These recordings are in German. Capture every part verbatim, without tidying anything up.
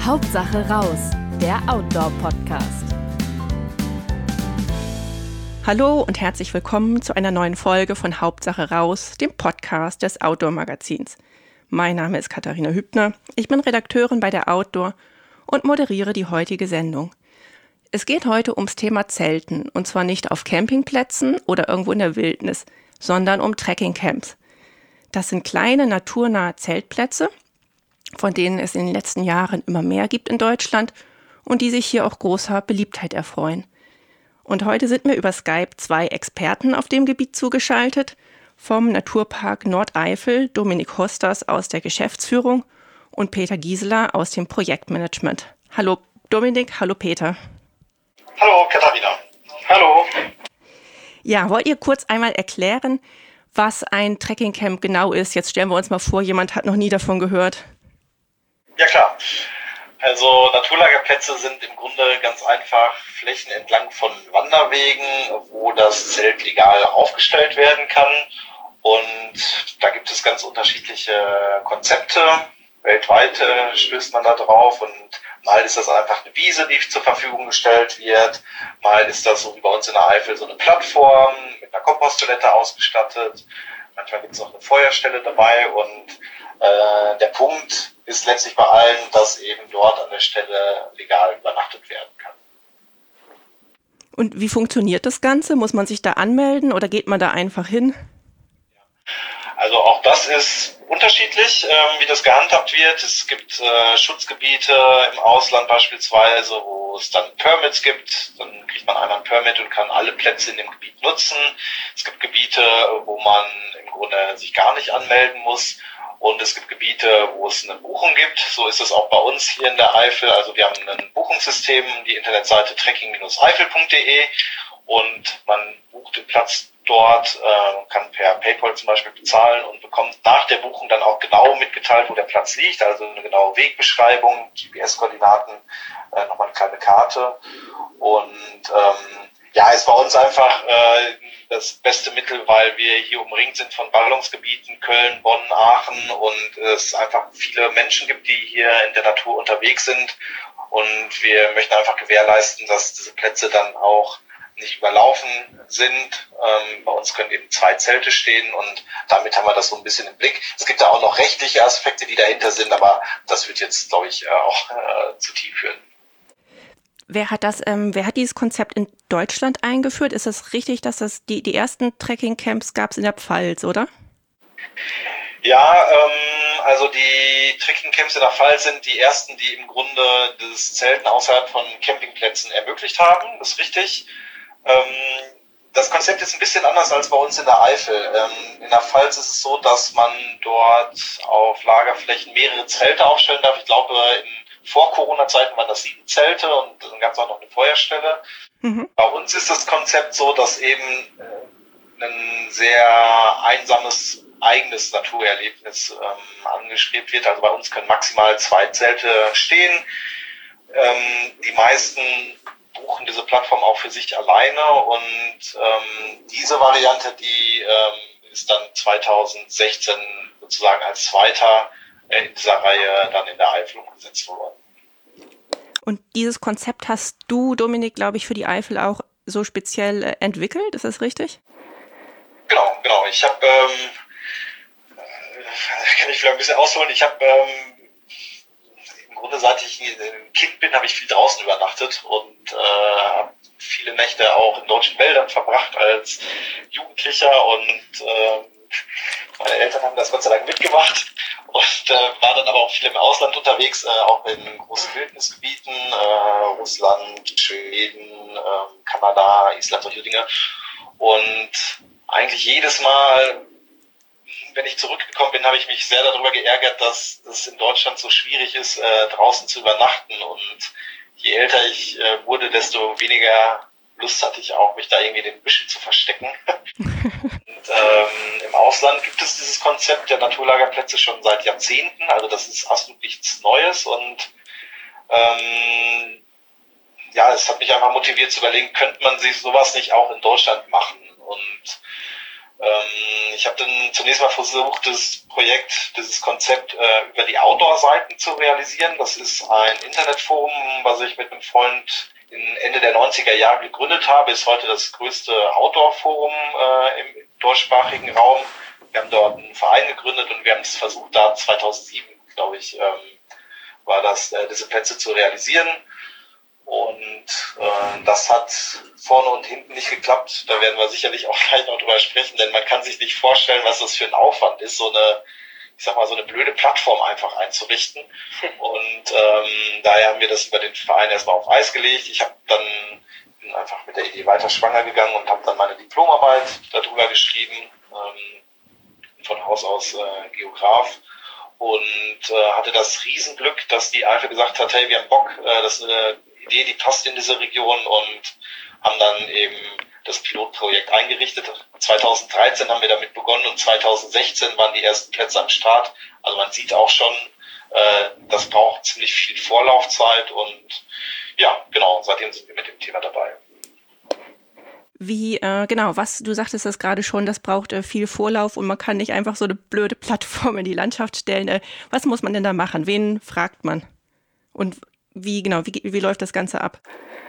Hauptsache raus, der Outdoor-Podcast. Hallo und herzlich willkommen zu einer neuen Folge von Hauptsache raus, dem Podcast des Outdoor-Magazins. Mein Name ist Katharina Hübner, ich bin Redakteurin bei der Outdoor und moderiere die heutige Sendung. Es geht heute ums Thema Zelten, und zwar nicht auf Campingplätzen oder irgendwo in der Wildnis, sondern um Trekkingcamps. Das sind kleine, naturnahe Zeltplätze, von denen es in den letzten Jahren immer mehr gibt in Deutschland und die sich hier auch großer Beliebtheit erfreuen. Und heute sind mir über Skype zwei Experten auf dem Gebiet zugeschaltet, vom Naturpark Nordeifel, Dominik Hosters aus der Geschäftsführung und Peter Gieseler aus dem Projektmanagement. Hallo Dominik, hallo Peter. Hallo Katharina. Hallo. Ja, wollt ihr kurz einmal erklären, was ein Trekkingcamp genau ist? Jetzt stellen wir uns mal vor, jemand hat noch nie davon gehört. Ja klar. Also Naturlagerplätze sind im Grunde ganz einfach Flächen entlang von Wanderwegen, wo das Zelt legal aufgestellt werden kann. Und da gibt es ganz unterschiedliche Konzepte. Weltweit äh, stößt man da drauf, und mal ist das einfach eine Wiese, die zur Verfügung gestellt wird. Mal ist das so wie bei uns in der Eifel so eine Plattform mit einer Komposttoilette ausgestattet. Manchmal gibt es noch eine Feuerstelle dabei, und äh, der Punkt ist letztlich bei allen, dass eben dort an der Stelle legal übernachtet werden kann. Und wie funktioniert das Ganze? Muss man sich da anmelden oder geht man da einfach hin? Also auch das ist unterschiedlich, ähm, wie das gehandhabt wird. Es gibt äh, Schutzgebiete im Ausland beispielsweise, wo es dann Permits gibt. Dann kriegt man einmal ein Permit und kann alle Plätze in dem Gebiet nutzen. Es gibt Gebiete, wo man im Grunde sich gar nicht anmelden muss. Und es gibt Gebiete, wo es eine Buchung gibt. So ist es auch bei uns hier in der Eifel. Also wir haben ein Buchungssystem, die Internetseite trekking Bindestrich eifel punkt de, und man bucht den Platz dort, äh, kann per PayPal zum Beispiel bezahlen und bekommt nach der Buchung dann auch genau mitgeteilt, wo der Platz liegt. Also eine genaue Wegbeschreibung, G P S-Koordinaten, äh, nochmal eine kleine Karte. Und ähm, ja, ist bei uns einfach äh, das beste Mittel, weil wir hier umringt sind von Ballungsgebieten, Köln, Bonn, Aachen, und es einfach viele Menschen gibt, die hier in der Natur unterwegs sind. Und wir möchten einfach gewährleisten, dass diese Plätze dann auch nicht überlaufen sind. Ähm, bei uns können eben zwei Zelte stehen, und damit haben wir das so ein bisschen im Blick. Es gibt da auch noch rechtliche Aspekte, die dahinter sind, aber das wird jetzt, glaube ich, auch äh, zu tief führen. Wer hat das, ähm, wer hat dieses Konzept in Deutschland eingeführt? Ist es richtig, dass das die, die ersten Trekkingcamps gab es in der Pfalz, oder? Ja, ähm, also die Trekkingcamps in der Pfalz sind die ersten, die im Grunde das Zelten außerhalb von Campingplätzen ermöglicht haben. Das ist richtig. Ähm, das Konzept ist ein bisschen anders als bei uns in der Eifel. Ähm, in der Pfalz ist es so, dass man dort auf Lagerflächen mehrere Zelte aufstellen darf. Ich glaube, in vor Corona-Zeiten waren das sieben Zelte, und dann gab es auch noch eine Feuerstelle. Mhm. Bei uns ist das Konzept so, dass eben äh, ein sehr einsames, eigenes Naturerlebnis ähm, angestrebt wird. Also bei uns können maximal zwei Zelte stehen. Ähm, die meisten buchen diese Plattform auch für sich alleine, und ähm, diese Variante, die ähm, ist dann zwanzig sechzehn sozusagen als zweiter in dieser Reihe dann in der Eifel umgesetzt worden. Und dieses Konzept hast du, Dominik, glaube ich, für die Eifel auch so speziell äh, entwickelt, ist das richtig? Genau, genau. Ich habe, ähm, kann ich vielleicht ein bisschen ausholen, ich habe ähm, im Grunde, seit ich ein Kind bin, habe ich viel draußen übernachtet und äh, habe viele Nächte auch in deutschen Wäldern verbracht als Jugendlicher, und äh, meine Eltern haben das Gott sei Dank mitgemacht, und äh, war dann aber auch viel im Ausland unterwegs, äh, auch in großen Wildnisgebieten, äh, Russland, Schweden, äh, Kanada, Island, solche Dinge. Und eigentlich jedes Mal, wenn ich zurückgekommen bin, habe ich mich sehr darüber geärgert, dass es in Deutschland so schwierig ist, äh, draußen zu übernachten. Und je älter ich äh, wurde, desto weniger Lust hatte ich auch, mich da irgendwie in den Büschen zu verstecken. Und ähm, im Ausland gibt es dieses Konzept der Naturlagerplätze schon seit Jahrzehnten. Also das ist absolut nichts Neues. Und ähm, ja, es hat mich einfach motiviert zu überlegen, könnte man sich sowas nicht auch in Deutschland machen? Und Ähm, ich habe dann zunächst mal versucht, das Projekt, dieses Konzept äh, über die Outdoor-Seiten zu realisieren. Das ist ein Internetforum, was ich mit einem Freund in Ende der neunziger Jahre gegründet habe. Ist heute das größte Outdoor-Forum äh, im deutschsprachigen Raum. Wir haben dort einen Verein gegründet und wir haben es versucht, da zweitausendsieben, glaube ich, ähm, war das, äh, diese Plätze zu realisieren. Und äh, das hat vorne und hinten nicht geklappt. Da werden wir sicherlich auch gleich noch drüber sprechen, denn man kann sich nicht vorstellen, was das für ein Aufwand ist, so eine, ich sag mal, so eine blöde Plattform einfach einzurichten. Und ähm, daher haben wir das über den Verein erstmal auf Eis gelegt. Ich habe dann bin einfach mit der Idee weiter schwanger gegangen und habe dann meine Diplomarbeit darüber geschrieben, ähm, von Haus aus äh, Geograf. Und äh, hatte das Riesenglück, dass die Eifel gesagt hat, hey, wir haben Bock, äh, das ist eine Idee, die passt in diese Region, und haben dann eben das Pilotprojekt eingerichtet. zweitausenddreizehn haben wir damit begonnen und zweitausendsechzehn waren die ersten Plätze am Start. Also man sieht auch schon, äh, das braucht ziemlich viel Vorlaufzeit, und ja, genau, seitdem sind wir mit dem Thema dabei. Wie, äh, genau, was, du sagtest das gerade schon, das braucht äh, viel Vorlauf und man kann nicht einfach so eine blöde Plattform in die Landschaft stellen. Äh, was muss man denn da machen? Wen fragt man? Und wie, genau, wie, wie läuft das Ganze ab?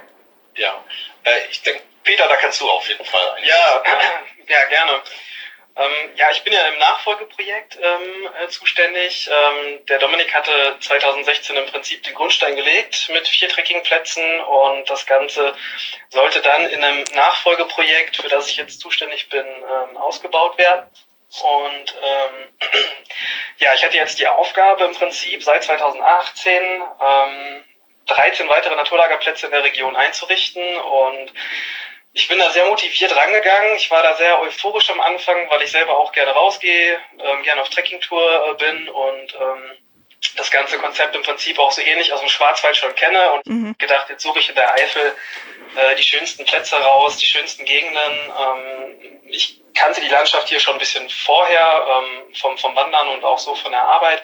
Ja, äh, ich denke, Peter, da kannst du auf jeden Fall eigentlich. Ja, ja, gerne. Ähm, ja, ich bin ja im Nachfolgeprojekt ähm, äh, zuständig. Ähm, der Dominik hatte zweitausendsechzehn im Prinzip den Grundstein gelegt mit vier Trekkingplätzen, und das Ganze sollte dann in einem Nachfolgeprojekt, für das ich jetzt zuständig bin, ähm, ausgebaut werden. Und ähm, ja, ich hatte jetzt die Aufgabe im Prinzip seit zweitausendachtzehn ähm, dreizehn weitere Naturlagerplätze in der Region einzurichten, und ich bin da sehr motiviert rangegangen. Ich war da sehr euphorisch am Anfang, weil ich selber auch gerne rausgehe, ähm, gerne auf Trekkingtour äh, bin und ähm, das ganze Konzept im Prinzip auch so ähnlich aus dem Schwarzwald schon kenne, und mhm. gedacht, jetzt suche ich in der Eifel äh, die schönsten Plätze raus, die schönsten Gegenden. Ähm, ich kannte die Landschaft hier schon ein bisschen vorher ähm, vom, vom Wandern und auch so von der Arbeit,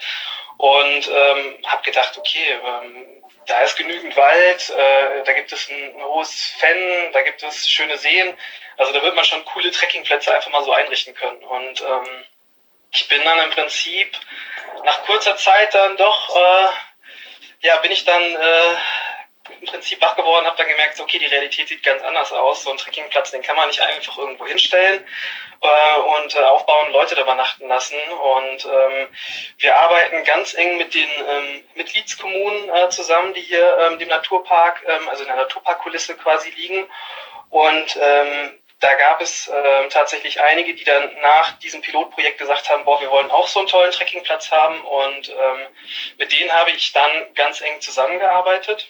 und ähm, habe gedacht, okay, ähm, da ist genügend Wald, äh, da gibt es ein, ein hohes Fenn, da gibt es schöne Seen. Also da wird man schon coole Trekkingplätze einfach mal so einrichten können. Und ähm, ich bin dann im Prinzip nach kurzer Zeit dann doch, äh, ja, bin ich dann äh, im Prinzip wach geworden, habe dann gemerkt, okay, die Realität sieht ganz anders aus. So ein Trekkingplatz, den kann man nicht einfach irgendwo hinstellen äh, und äh, aufbauen, Leute da übernachten lassen. Und ähm, wir arbeiten ganz eng mit den ähm, Mitgliedskommunen äh, zusammen, die hier ähm, dem Naturpark, ähm, also in der Naturparkkulisse quasi liegen. Und ähm, da gab es äh, tatsächlich einige, die dann nach diesem Pilotprojekt gesagt haben, boah, wir wollen auch so einen tollen Trekkingplatz haben. Und ähm, mit denen habe ich dann ganz eng zusammengearbeitet.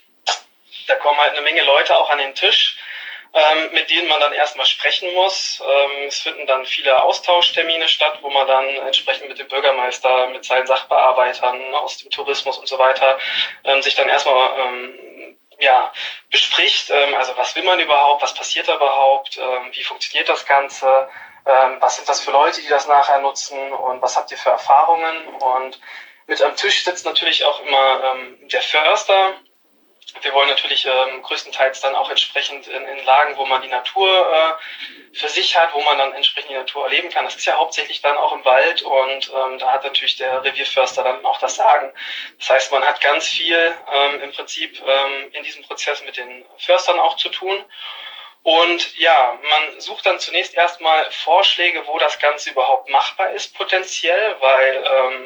Da kommen halt eine Menge Leute auch an den Tisch, ähm, mit denen man dann erstmal sprechen muss. Ähm, es finden dann viele Austauschtermine statt, wo man dann entsprechend mit dem Bürgermeister, mit seinen Sachbearbeitern aus dem Tourismus und so weiter ähm, sich dann erstmal ähm, ja, bespricht. Ähm, also was will man überhaupt, was passiert da überhaupt, ähm, wie funktioniert das Ganze, ähm, was sind das für Leute, die das nachher nutzen, und was habt ihr für Erfahrungen. Und mit am Tisch sitzt natürlich auch immer ähm, der Förster. Wir wollen natürlich ähm, größtenteils dann auch entsprechend in, in Lagen, wo man die Natur äh, für sich hat, wo man dann entsprechend die Natur erleben kann. Das ist ja hauptsächlich dann auch im Wald, und ähm, da hat natürlich der Revierförster dann auch das Sagen. Das heißt, man hat ganz viel ähm, im Prinzip ähm, in diesem Prozess mit den Förstern auch zu tun. Und ja, man sucht dann zunächst erstmal Vorschläge, wo das Ganze überhaupt machbar ist potenziell, weil ähm,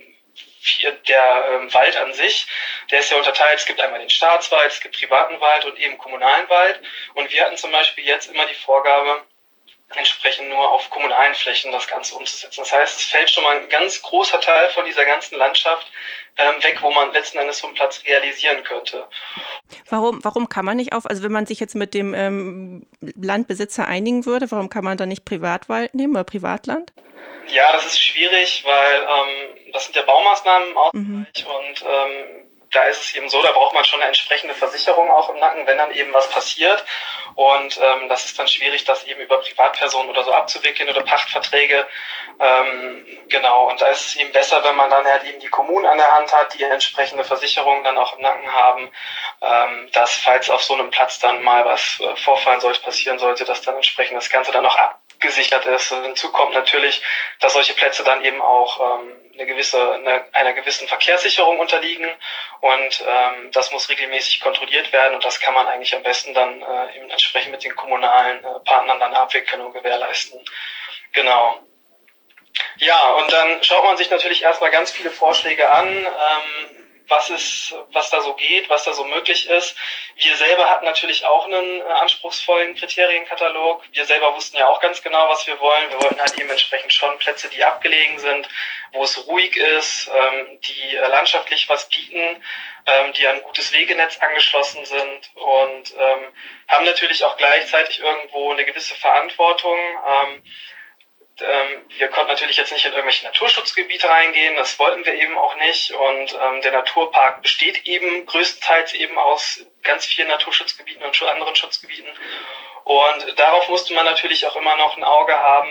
der ähm, Wald an sich, der ist ja unterteilt, es gibt einmal den Staatswald, es gibt privaten Wald und eben kommunalen Wald, und wir hatten zum Beispiel jetzt immer die Vorgabe, entsprechend nur auf kommunalen Flächen das Ganze umzusetzen. Das heißt, es fällt schon mal ein ganz großer Teil von dieser ganzen Landschaft ähm, weg, wo man letzten Endes so einen Platz realisieren könnte. Warum, warum kann man nicht auf, also wenn man sich jetzt mit dem ähm, Landbesitzer einigen würde, warum kann man dann nicht Privatwald nehmen oder Privatland? Ja, das ist schwierig, weil ähm, das sind ja Baumaßnahmen im Ausgleich, mhm. und ähm, da ist es eben so, da braucht man schon eine entsprechende Versicherung auch im Nacken, wenn dann eben was passiert. Und ähm, das ist dann schwierig, das eben über Privatpersonen oder so abzuwickeln oder Pachtverträge. Ähm, genau, und da ist es eben besser, wenn man dann halt eben die Kommunen an der Hand hat, die entsprechende Versicherungen dann auch im Nacken haben, ähm, dass falls auf so einem Platz dann mal was äh, vorfallen sollte, passieren sollte, dass dann entsprechend das Ganze dann auch ab gesichert ist. Hinzu kommt natürlich, dass solche Plätze dann eben auch ähm, eine gewisse, eine, einer gewissen Verkehrssicherung unterliegen und ähm, das muss regelmäßig kontrolliert werden und das kann man eigentlich am besten dann äh, eben entsprechend mit den kommunalen äh, Partnern dann abwickeln und gewährleisten. Genau. Ja, und dann schaut man sich natürlich erstmal ganz viele Vorschläge an, ähm, was ist, was da so geht, was da so möglich ist. Wir selber hatten natürlich auch einen äh, anspruchsvollen Kriterienkatalog. Wir selber wussten ja auch ganz genau, was wir wollen. Wir wollten halt eben entsprechend schon Plätze, die abgelegen sind, wo es ruhig ist, ähm, die äh, landschaftlich was bieten, ähm, die an ein gutes Wegenetz angeschlossen sind und ähm, haben natürlich auch gleichzeitig irgendwo eine gewisse Verantwortung. Ähm, Wir konnten natürlich jetzt nicht in irgendwelche Naturschutzgebiete reingehen, das wollten wir eben auch nicht und ähm, der Naturpark besteht eben größtenteils eben aus ganz vielen Naturschutzgebieten und anderen Schutzgebieten und darauf musste man natürlich auch immer noch ein Auge haben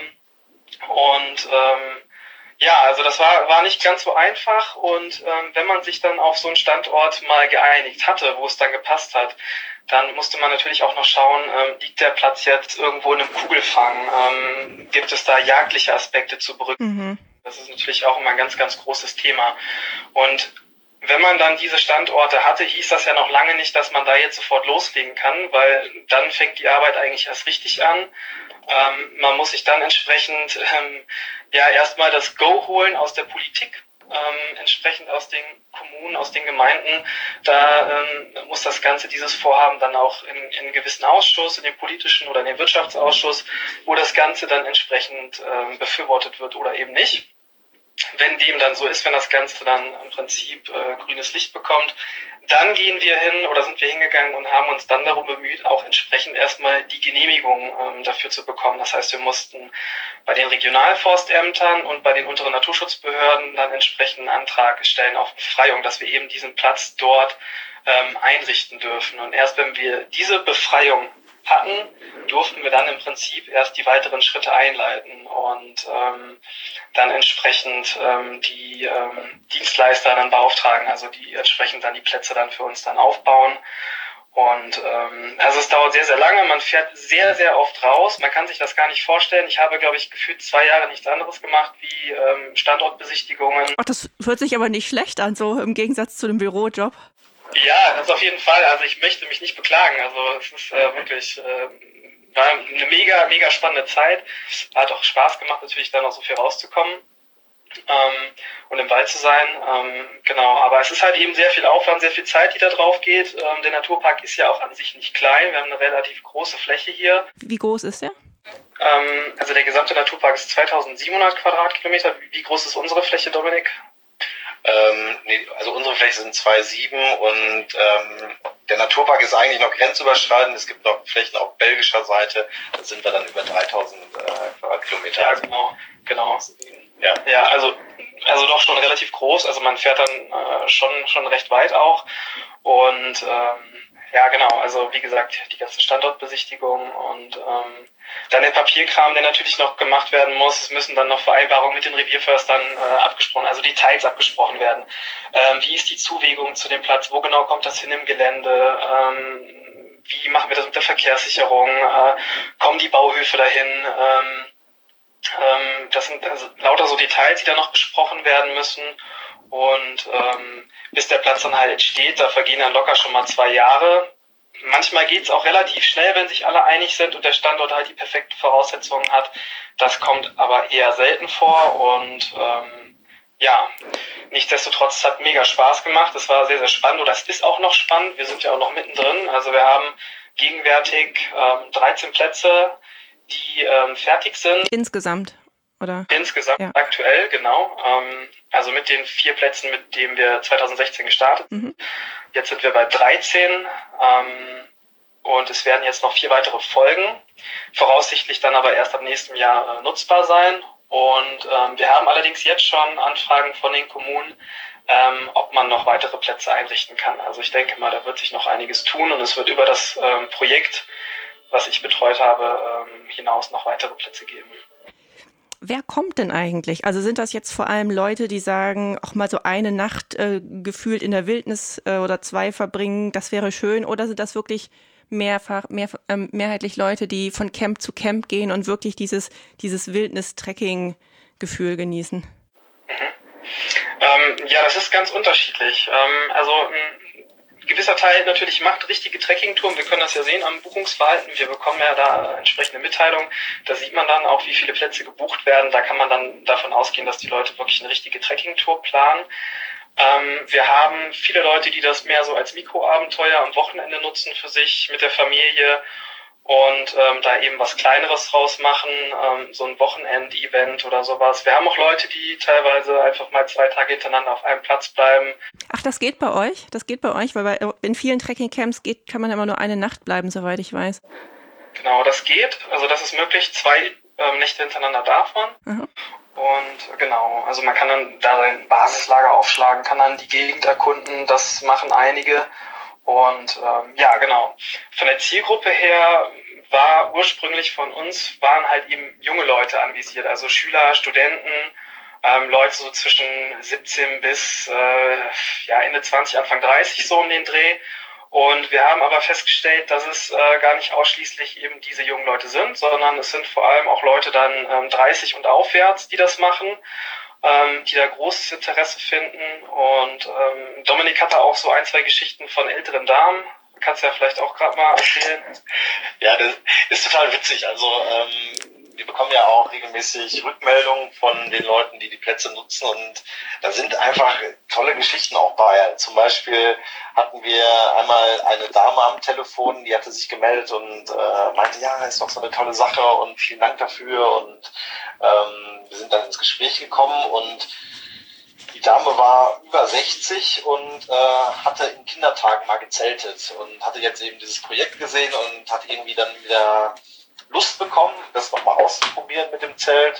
und ähm, ja, also das war war nicht ganz so einfach und ähm, wenn man sich dann auf so einen Standort mal geeinigt hatte, wo es dann gepasst hat, dann musste man natürlich auch noch schauen, ähm, liegt der Platz jetzt irgendwo in einem Kugelfang? Ähm, gibt es da jagdliche Aspekte zu berücksichtigen? Mhm. Das ist natürlich auch immer ein ganz, ganz großes Thema. Und wenn man dann diese Standorte hatte, hieß das ja noch lange nicht, dass man da jetzt sofort loslegen kann, weil dann fängt die Arbeit eigentlich erst richtig an. Ähm, man muss sich dann entsprechend ähm, ja erstmal das Go holen aus der Politik. Ähm, entsprechend aus den Kommunen, aus den Gemeinden, da ähm, muss das Ganze, dieses Vorhaben dann auch in, in einen gewissen Ausschuss, in den politischen oder in den Wirtschaftsausschuss, wo das Ganze dann entsprechend ähm, befürwortet wird oder eben nicht. Wenn dem dann so ist, wenn das Ganze dann im Prinzip äh, grünes Licht bekommt, dann gehen wir hin oder sind wir hingegangen und haben uns dann darum bemüht, auch entsprechend erstmal die Genehmigung ähm, dafür zu bekommen. Das heißt, wir mussten bei den Regionalforstämtern und bei den unteren Naturschutzbehörden dann entsprechend einen Antrag stellen auf Befreiung, dass wir eben diesen Platz dort ähm, einrichten dürfen. Und erst wenn wir diese Befreiung hatten, durften wir dann im Prinzip erst die weiteren Schritte einleiten und ähm, dann entsprechend ähm, die ähm, Dienstleister dann beauftragen, also die entsprechend dann die Plätze dann für uns dann aufbauen. Und ähm, also es dauert sehr, sehr lange, man fährt sehr, sehr oft raus, man kann sich das gar nicht vorstellen. Ich habe, glaube ich, gefühlt zwei Jahre nichts anderes gemacht wie ähm, Standortbesichtigungen. Ach, das hört sich aber nicht schlecht an, so im Gegensatz zu dem Bürojob. Ja, das auf jeden Fall. Also ich möchte mich nicht beklagen. Also es ist äh, wirklich äh, war eine mega, mega spannende Zeit. Hat auch Spaß gemacht, natürlich dann noch so viel rauszukommen ähm, und im Wald zu sein. Ähm, genau, aber es ist halt eben sehr viel Aufwand, sehr viel Zeit, die da drauf geht. Ähm, der Naturpark ist ja auch an sich nicht klein. Wir haben eine relativ große Fläche hier. Wie groß ist der? Ähm, also der gesamte Naturpark ist zweitausendsiebenhundert Quadratkilometer. Wie groß ist unsere Fläche, Dominik? Ähm, nee, also unsere Fläche sind zwei Komma sieben und ähm, der Naturpark ist eigentlich noch grenzüberschreitend. Es gibt noch Flächen auf belgischer Seite, da sind wir dann über dreitausend äh, Quadratkilometer. Ja, genau, genau. Ja, ja also, also doch schon relativ groß. Also man fährt dann äh, schon, schon recht weit auch. Und ähm, ja, genau, also wie gesagt, die ganze Standortbesichtigung und ähm, dann der Papierkram, der natürlich noch gemacht werden muss. Es müssen dann noch Vereinbarungen mit den Revierförstern äh, abgesprochen, also Details abgesprochen werden. Ähm, wie ist die Zuwegung zu dem Platz? Wo genau kommt das hin im Gelände? Ähm, wie machen wir das mit der Verkehrssicherung? Äh, kommen die Bauhöfe dahin? Ähm, ähm, das sind also lauter so Details, die dann noch besprochen werden müssen. Und ähm, bis der Platz dann halt steht, da vergehen dann locker schon mal zwei Jahre. Manchmal geht's auch relativ schnell, wenn sich alle einig sind und der Standort halt die perfekten Voraussetzungen hat. Das kommt aber eher selten vor und ähm, ja, nichtsdestotrotz, es hat mega Spaß gemacht. Es war sehr, sehr spannend oder es ist auch noch spannend. Wir sind ja auch noch mittendrin. Also wir haben gegenwärtig ähm, dreizehn Plätze, die ähm, fertig sind. Insgesamt, oder? Insgesamt, ja. Aktuell, genau. Ähm, also mit den vier Plätzen, mit denen wir zweitausendsechzehn gestartet sind. Mhm. Jetzt sind wir bei dreizehn ähm, und es werden jetzt noch vier weitere folgen. Voraussichtlich dann aber erst ab nächstem Jahr äh, nutzbar sein. Und ähm, wir haben allerdings jetzt schon Anfragen von den Kommunen, ähm, ob man noch weitere Plätze einrichten kann. Also ich denke mal, da wird sich noch einiges tun und es wird über das ähm, Projekt, was ich betreut habe, ähm, hinaus noch weitere Plätze geben. Wer kommt denn eigentlich? Also sind das jetzt vor allem Leute, die sagen, auch mal so eine Nacht äh, gefühlt in der Wildnis äh, oder zwei verbringen, das wäre schön? Oder sind das wirklich mehrfach, mehr, ähm, mehrheitlich Leute, die von Camp zu Camp gehen und wirklich dieses, dieses Wildnis-Trekking-Gefühl genießen? Mhm. Ähm, ja, das ist ganz unterschiedlich. Ähm, also ein gewisser Teil natürlich macht richtige Trekkingtouren. Wir können das ja sehen am Buchungsverhalten. Wir bekommen ja da entsprechende Mitteilungen. Da sieht man dann auch, wie viele Plätze gebucht werden. Da kann man dann davon ausgehen, dass die Leute wirklich eine richtige Trekkingtour planen. Ähm, wir haben viele Leute, die das mehr so als Mikroabenteuer am Wochenende nutzen für sich mit der Familie und ähm, da eben was Kleineres draus machen, ähm, so ein Wochenend-Event oder sowas. Wir haben auch Leute, die teilweise einfach mal zwei Tage hintereinander auf einem Platz bleiben. Ach, das geht bei euch? Das geht bei euch? Weil bei, in vielen Trekking-Camps geht, kann man immer nur eine Nacht bleiben, soweit ich weiß. Genau, das geht. Also das ist möglich. Zwei ähm, Nächte hintereinander darf man. Aha. Und genau, also man kann dann da ein Basislager aufschlagen, kann dann die Gegend erkunden. Das machen einige. Und ähm, ja, genau. Von der Zielgruppe her war ursprünglich von uns, waren halt eben junge Leute anvisiert, also Schüler, Studenten, ähm, Leute so zwischen siebzehn bis äh, ja, Ende zwanzig, Anfang dreißig so um den Dreh. Und wir haben aber festgestellt, dass es äh, gar nicht ausschließlich eben diese jungen Leute sind, sondern es sind vor allem auch Leute dann ähm, dreißig und aufwärts, die das machen. Ähm, die da großes Interesse finden. Und ähm, Dominik hatte auch so ein, zwei Geschichten von älteren Damen. Du kannst ja vielleicht auch gerade mal erzählen. Ja, das ist total witzig. Also ähm, wir bekommen ja auch regelmäßig Rückmeldungen von den Leuten, die die Plätze nutzen. Und da sind einfach tolle Geschichten auch bei. Zum Beispiel hatten wir einmal eine Dame am Telefon, die hatte sich gemeldet und äh, meinte, ja, ist doch so eine tolle Sache und vielen Dank dafür. Und ähm, wir sind dann ins Gespräch gekommen und die Dame war über sechzig und äh, hatte in Kindertagen mal gezeltet und hatte jetzt eben dieses Projekt gesehen und hat irgendwie dann wieder Lust bekommen, das nochmal auszuprobieren mit dem Zelt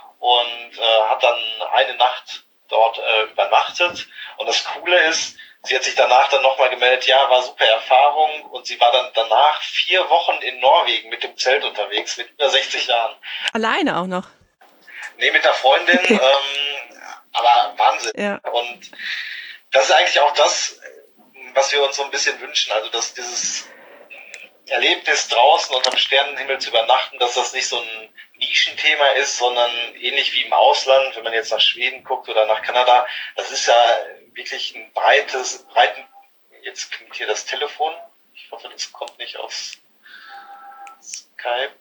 und äh, hat dann eine Nacht dort äh, übernachtet. Und das Coole ist, sie hat sich danach dann nochmal gemeldet, ja, war super Erfahrung, und sie war dann danach vier Wochen in Norwegen mit dem Zelt unterwegs, mit über sechzig Jahren. Alleine auch noch? Nee, mit einer Freundin, ähm, aber Wahnsinn. Ja. Und das ist eigentlich auch das, was wir uns so ein bisschen wünschen, also dass dieses Erlebnis draußen unterm Sternenhimmel zu übernachten, dass das nicht so ein Nischenthema ist, sondern ähnlich wie im Ausland, wenn man jetzt nach Schweden guckt oder nach Kanada, das ist ja wirklich ein breites, breiten, jetzt klingt hier das Telefon, ich hoffe, das kommt nicht aus Skype.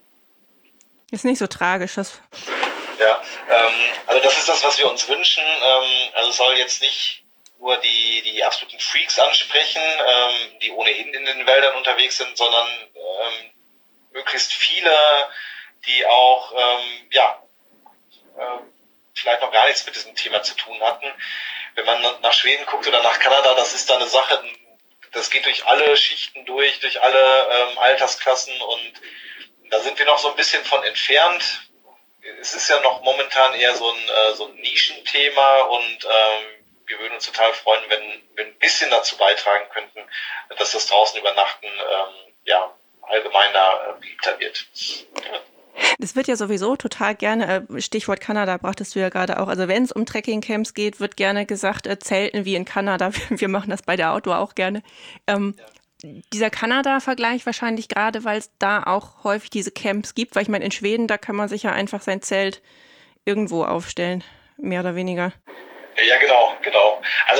Ist nicht so tragisch, das. Ja, ähm, also das ist das, was wir uns wünschen, ähm, also es soll jetzt nicht nur die, die absoluten Freaks ansprechen, ähm, die ohnehin in den Wäldern unterwegs sind, sondern ähm, möglichst viele, die auch, ähm, ja, äh, vielleicht noch gar nichts mit diesem Thema zu tun hatten. Wenn man nach Schweden guckt oder nach Kanada, das ist da eine Sache, das geht durch alle Schichten durch, durch alle ähm, Altersklassen, und da sind wir noch so ein bisschen von entfernt. Es ist ja noch momentan eher so ein, äh, so ein Nischenthema, und ähm, wir würden uns total freuen, wenn wir ein bisschen dazu beitragen könnten, dass das draußen übernachten ähm, ja, allgemeiner äh, beliebter wird. Ja. Das wird ja sowieso total gerne, Stichwort Kanada brachtest du ja gerade auch, also wenn es um Trekkingcamps geht, wird gerne gesagt, äh, Zelten wie in Kanada, wir machen das bei der Outdoor auch gerne. Ähm, ja. Dieser Kanada-Vergleich wahrscheinlich gerade, weil es da auch häufig diese Camps gibt, weil ich meine, in Schweden, da kann man sich ja einfach sein Zelt irgendwo aufstellen, mehr oder weniger. Ja, genau, genau. Also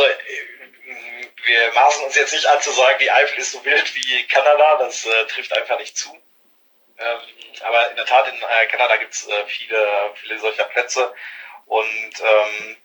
wir maßen uns jetzt nicht an zu sagen, die Eifel ist so wild wie Kanada, das äh, trifft einfach nicht zu. Ähm, aber in der Tat, in äh, Kanada gibt es äh, viele, viele solcher Plätze, und ähm,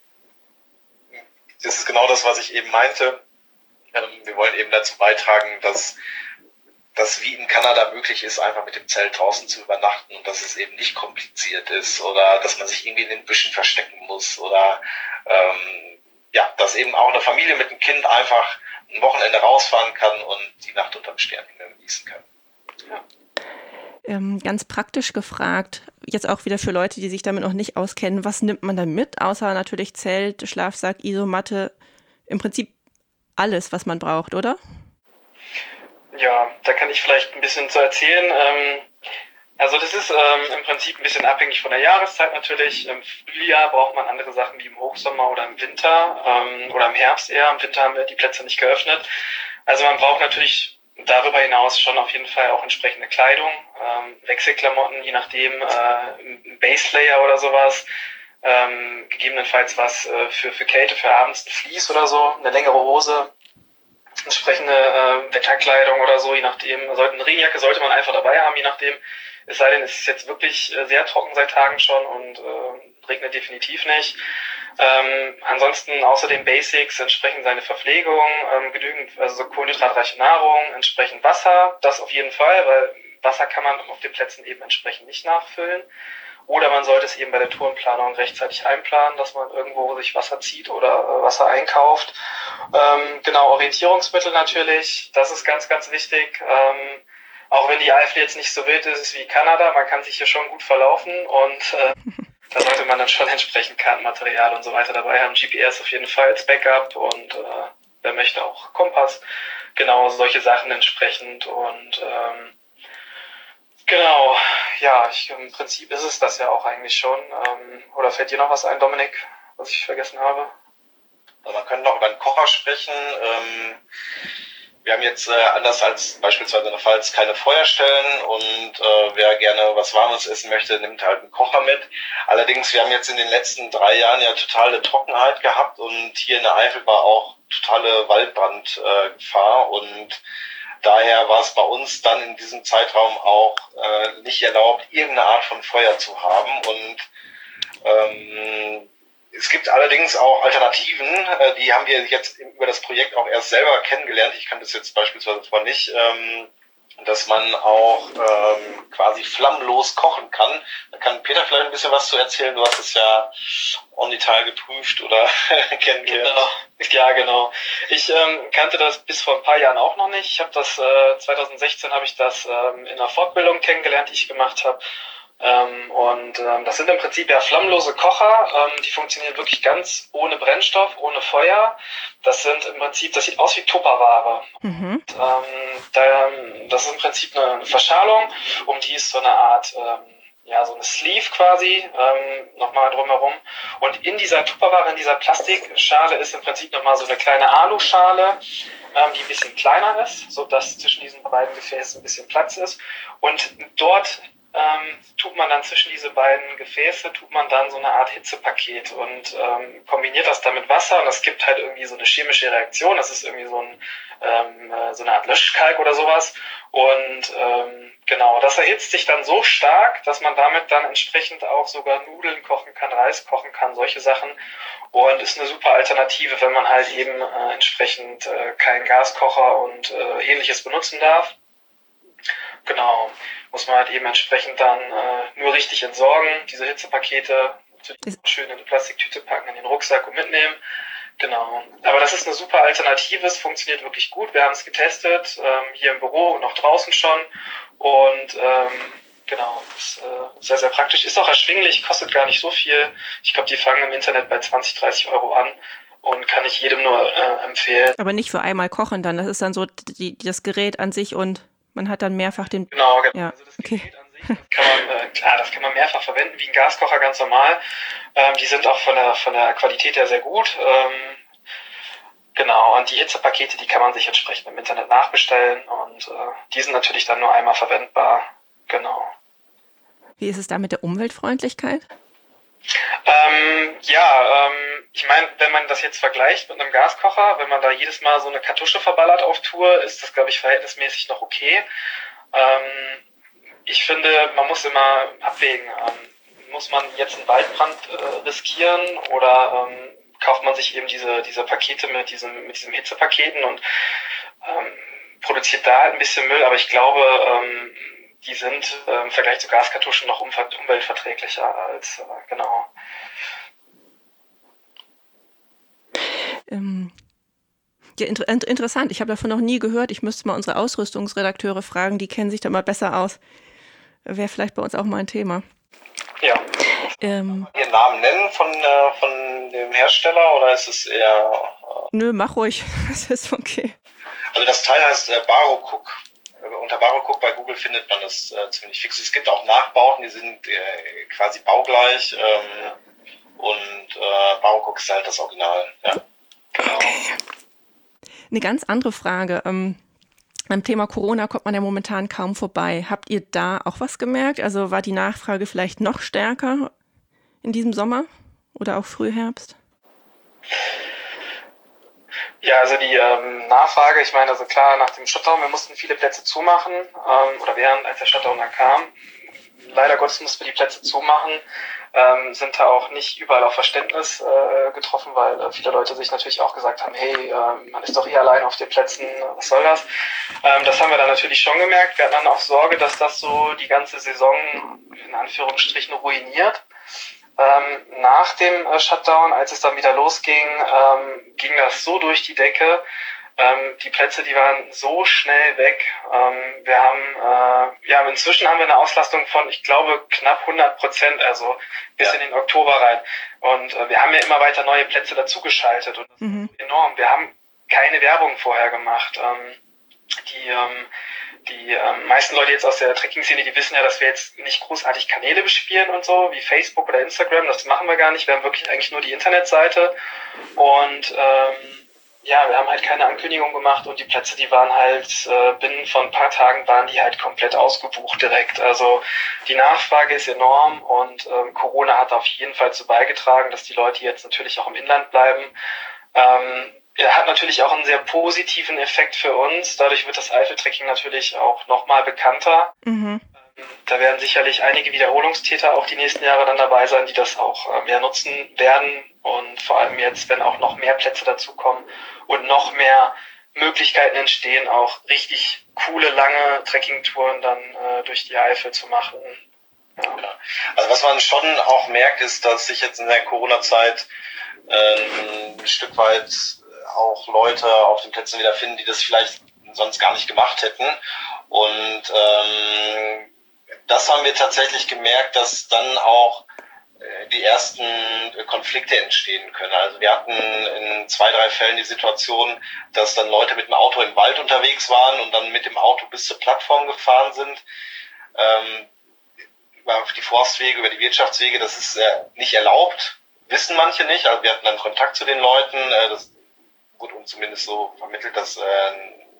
das ist genau das, was ich eben meinte. Ähm, wir wollen eben dazu beitragen, dass das wie in Kanada möglich ist, einfach mit dem Zelt draußen zu übernachten, und dass es eben nicht kompliziert ist oder dass man sich irgendwie in den Büschen verstecken muss oder ähm, ja, dass eben auch eine Familie mit einem Kind einfach ein Wochenende rausfahren kann und die Nacht unterm Sternenhimmel genießen kann. Ja. Ähm, ganz praktisch gefragt, jetzt auch wieder für Leute, die sich damit noch nicht auskennen, was nimmt man da mit, außer natürlich Zelt, Schlafsack, Isomatte, im Prinzip alles, was man braucht, oder? Ja, da kann ich vielleicht ein bisschen zu erzählen. Ähm, also das ist ähm, im Prinzip ein bisschen abhängig von der Jahreszeit natürlich. Im Frühjahr braucht man andere Sachen wie im Hochsommer oder im Winter ähm, oder im Herbst eher. Im Winter haben wir die Plätze nicht geöffnet. Also man braucht natürlich darüber hinaus schon auf jeden Fall auch entsprechende Kleidung, ähm, Wechselklamotten, je nachdem, äh, ein Base Layer oder sowas, ähm, gegebenenfalls was äh, für, für Kälte, für abends ein Vlies oder so, eine längere Hose, entsprechende äh, Wetterkleidung oder so, je nachdem, sollte, eine Regenjacke sollte man einfach dabei haben, je nachdem, es sei denn, es ist jetzt wirklich äh, sehr trocken seit Tagen schon und äh, regnet definitiv nicht. Ähm, ansonsten außer den Basics entsprechend seine Verpflegung, ähm, genügend, also so kohlenhydratreiche Nahrung, entsprechend Wasser, das auf jeden Fall, weil Wasser kann man auf den Plätzen eben entsprechend nicht nachfüllen. Oder man sollte es eben bei der Tourenplanung rechtzeitig einplanen, dass man irgendwo sich Wasser zieht oder äh, Wasser einkauft. Ähm, genau, Orientierungsmittel natürlich, das ist ganz, ganz wichtig. Ähm, auch wenn die Eifel jetzt nicht so wild ist wie Kanada, man kann sich hier schon gut verlaufen und äh, da sollte man dann schon entsprechend Kartenmaterial und so weiter dabei haben. G P S auf jeden Fall als Backup und äh, wer möchte auch Kompass. Genau, solche Sachen entsprechend und ähm, genau, ja, ich, im Prinzip ist es das ja auch eigentlich schon. Ähm, oder fällt dir noch was ein, Dominik, was ich vergessen habe? Also man könnte noch über einen Kocher sprechen. Ähm, wir haben jetzt, äh, anders als beispielsweise in der Pfalz, keine Feuerstellen und äh, wer gerne was Warmes essen möchte, nimmt halt einen Kocher mit. Allerdings, wir haben jetzt in den letzten drei Jahren ja totale Trockenheit gehabt und hier in der Eifel war auch totale Waldbrandgefahr äh, und daher war es bei uns dann in diesem Zeitraum auch äh, nicht erlaubt, irgendeine Art von Feuer zu haben. Und ähm, es gibt allerdings auch Alternativen, äh, die haben wir jetzt über das Projekt auch erst selber kennengelernt. Ich kannte das jetzt beispielsweise vorher nicht, ähm, dass man auch ähm, quasi flammenlos kochen kann. Da kann Peter vielleicht ein bisschen was zu erzählen. Du hast es ja en Detail geprüft oder kennengelernt. Genau. Ja, genau. Ich ähm, kannte das bis vor ein paar Jahren auch noch nicht. Ich habe das äh, zwanzig sechzehn habe ich das ähm, in einer Fortbildung kennengelernt, die ich gemacht habe. Ähm, und ähm, das sind im Prinzip ja flammenlose Kocher. Ähm, die funktionieren wirklich ganz ohne Brennstoff, ohne Feuer. Das sind im Prinzip, das sieht aus wie Tupperware. Mhm. Und, ähm, da, das ist im Prinzip eine Verschalung, um die ist so eine Art ähm, ja, so eine Sleeve quasi, ähm, nochmal drumherum. Und in dieser Tupperware, in dieser Plastikschale ist im Prinzip nochmal so eine kleine Aluschale, ähm, die ein bisschen kleiner ist, sodass zwischen diesen beiden Gefäßen ein bisschen Platz ist. Und dort ähm, tut man dann zwischen diese beiden Gefäße, tut man dann so eine Art Hitzepaket und ähm, kombiniert das dann mit Wasser und das gibt halt irgendwie so eine chemische Reaktion. Das ist irgendwie so, ein, ähm, so eine Art Löschkalk oder sowas. Und ähm, genau, das erhitzt sich dann so stark, dass man damit dann entsprechend auch sogar Nudeln kochen kann, Reis kochen kann, solche Sachen. Und ist eine super Alternative, wenn man halt eben äh, entsprechend äh, keinen Gaskocher und äh, ähnliches benutzen darf. Genau, muss man halt eben entsprechend dann äh, nur richtig entsorgen, diese Hitzepakete, natürlich schön in eine Plastiktüte packen, in den Rucksack und mitnehmen. Genau, aber das ist eine super Alternative, es funktioniert wirklich gut, wir haben es getestet, ähm, hier im Büro und auch draußen schon und ähm, genau, ist äh, sehr, sehr praktisch, ist auch erschwinglich, kostet gar nicht so viel, ich glaube, die fangen im Internet bei zwanzig, dreißig Euro an. Und kann ich jedem nur äh, empfehlen. Aber nicht für einmal kochen dann, das ist dann so die, das Gerät an sich und man hat dann mehrfach den... Genau, genau. Ja, also das okay. Gerät an sich, das kann man, äh, klar, das kann man mehrfach verwenden, wie ein Gaskocher ganz normal. Ähm, die sind auch von der, von der Qualität her sehr gut. Ähm, genau, und die Hitzepakete, die kann man sich entsprechend im Internet nachbestellen und äh, die sind natürlich dann nur einmal verwendbar. Genau. Wie ist es da mit der Umweltfreundlichkeit? Ähm, ja, ähm, ich meine, wenn man das jetzt vergleicht mit einem Gaskocher, wenn man da jedes Mal so eine Kartusche verballert auf Tour, ist das, glaube ich, verhältnismäßig noch okay. Ähm, ich finde, man muss immer abwägen. Ähm, muss man jetzt einen Waldbrand äh, riskieren oder ähm, kauft man sich eben diese diese Pakete mit diesem mit diesen Hitzepaketen und ähm, produziert da halt ein bisschen Müll, aber ich glaube, ähm, die sind äh, im Vergleich zu Gaskartuschen noch umweltverträglicher als, äh, genau. Ähm, ja, inter- interessant. Ich habe davon noch nie gehört. Ich müsste mal unsere Ausrüstungsredakteure fragen. Die kennen sich da mal besser aus. Wäre vielleicht bei uns auch mal ein Thema. Ja. Ähm, Ihren Namen nennen von, äh, von dem Hersteller oder ist es eher... Äh nö, mach ruhig. Das ist okay. Also das Teil heißt äh, Barocook. Unter Barocook bei Google findet man das äh, ziemlich fix. Es gibt auch Nachbauten, die sind äh, quasi baugleich ähm, und äh, Barocook ist halt das Original. Ja, genau. Okay. Eine ganz andere Frage. Ähm, Beim Thema Corona kommt man ja momentan kaum vorbei. Habt ihr da auch was gemerkt? Also war die Nachfrage vielleicht noch stärker in diesem Sommer oder auch Frühherbst? Ja, also die ähm, Nachfrage, ich meine, also klar, nach dem Shutdown, wir mussten viele Plätze zumachen, ähm, oder während, als der Shutdown dann kam. Leider Gottes mussten wir die Plätze zumachen, ähm, sind da auch nicht überall auf Verständnis äh, getroffen, weil äh, viele Leute sich natürlich auch gesagt haben, hey, äh, man ist doch eh allein auf den Plätzen, was soll das? Ähm, das haben wir dann natürlich schon gemerkt. Wir hatten dann auch Sorge, dass das so die ganze Saison in Anführungsstrichen ruiniert. Ähm, nach dem äh, Shutdown, als es dann wieder losging, ähm, ging das so durch die Decke. Ähm, die Plätze, die waren so schnell weg. Ähm, wir haben, äh, ja, inzwischen haben wir eine Auslastung von, ich glaube, knapp hundert Prozent, also bis ja. in den Oktober rein. Und äh, wir haben ja immer weiter neue Plätze dazugeschaltet und das mhm. ist enorm. Wir haben keine Werbung vorher gemacht. Ähm, die, ähm, Die ähm, meisten Leute jetzt aus der Trekking-Szene, die wissen ja, dass wir jetzt nicht großartig Kanäle bespielen und so, wie Facebook oder Instagram. Das machen wir gar nicht. Wir haben wirklich eigentlich nur die Internetseite. Und ähm, ja, wir haben halt keine Ankündigung gemacht und die Plätze, die waren halt, äh, binnen von ein paar Tagen waren die halt komplett ausgebucht direkt. Also die Nachfrage ist enorm und ähm, Corona hat auf jeden Fall dazu beigetragen, dass die Leute jetzt natürlich auch im Inland bleiben. Ähm, Er hat natürlich auch einen sehr positiven Effekt für uns. Dadurch wird das Eifeltrekking natürlich auch nochmal bekannter. Mhm. Da werden sicherlich einige Wiederholungstäter auch die nächsten Jahre dann dabei sein, die das auch mehr nutzen werden. Und vor allem jetzt, wenn auch noch mehr Plätze dazukommen und noch mehr Möglichkeiten entstehen, auch richtig coole, lange Trekkingtouren dann äh, durch die Eifel zu machen. Ja. Also was man schon auch merkt, ist, dass sich jetzt in der Corona-Zeit äh, ein Stück weit auch Leute auf den Plätzen wiederfinden, die das vielleicht sonst gar nicht gemacht hätten. Und ähm, das haben wir tatsächlich gemerkt, dass dann auch äh, die ersten Konflikte entstehen können. Also wir hatten in zwei, drei Fällen die Situation, dass dann Leute mit dem Auto im Wald unterwegs waren und dann mit dem Auto bis zur Plattform gefahren sind. Ähm, über die Forstwege, über die Wirtschaftswege, das ist äh, nicht erlaubt, wissen manche nicht. Also wir hatten dann Kontakt zu den Leuten, äh, das wurde uns zumindest so vermittelt, dass äh,